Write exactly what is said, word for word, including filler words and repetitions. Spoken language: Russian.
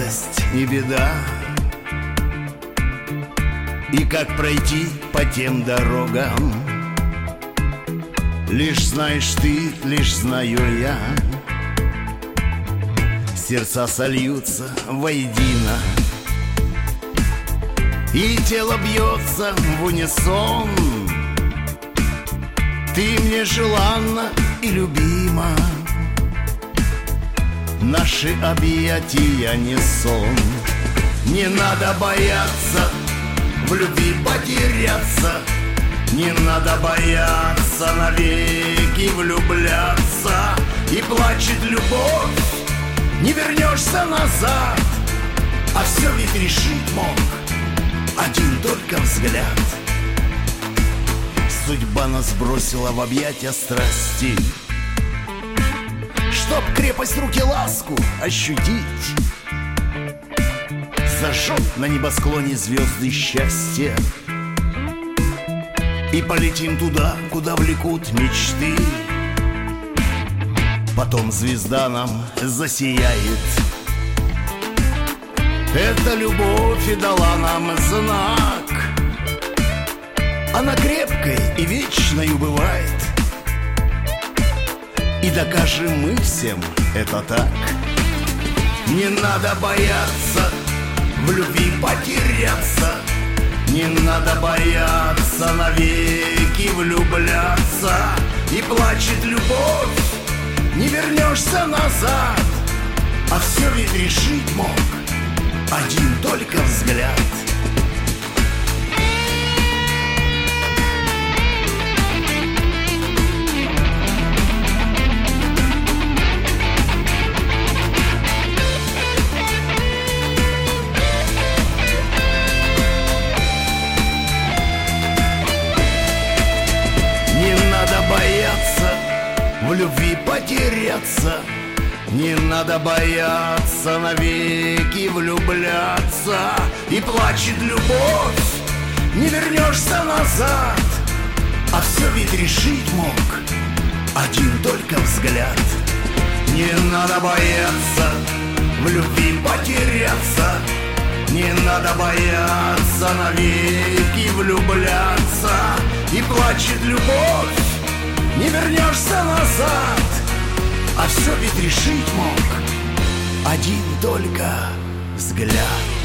радость, не беда. И как пройти по тем дорогам, лишь знаешь ты, лишь знаю я. Сердца сольются воедино, и тело бьется в унисон. Ты мне желанна и любима, наши объятия не сон. Не надо бояться в любви потеряться, не надо бояться навеки влюбляться. И плачет любовь, не вернешься назад, а все ведь решить мог один только взгляд. Судьба нас бросила в объятия страсти, чтоб крепость руки ласку ощутить. Зажжет на небосклоне звезды счастья, и полетим туда, куда влекут мечты. Потом звезда нам засияет. Эта любовь и дала нам знак, она крепкой и вечною бывает, и докажем мы всем это так. Не надо бояться в любви потеряться, не надо бояться навеки влюбляться. И плачет любовь, не вернешься назад, а все ведь решить мог один только взгляд. В любви потеряться, не надо бояться навеки влюбляться. И плачет любовь, не вернешься назад, а все ведь решить мог один только взгляд. Не надо бояться в любви потеряться, не надо бояться навеки влюбляться. И плачет любовь, не вернешься назад, а все ведь решить мог один только взгляд.